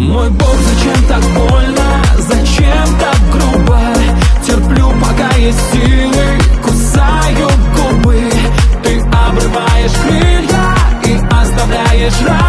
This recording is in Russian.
Мой бог, зачем так больно, зачем так грубо? Терплю, пока есть силы, кусаю губы. Ты обрываешь крылья и оставляешь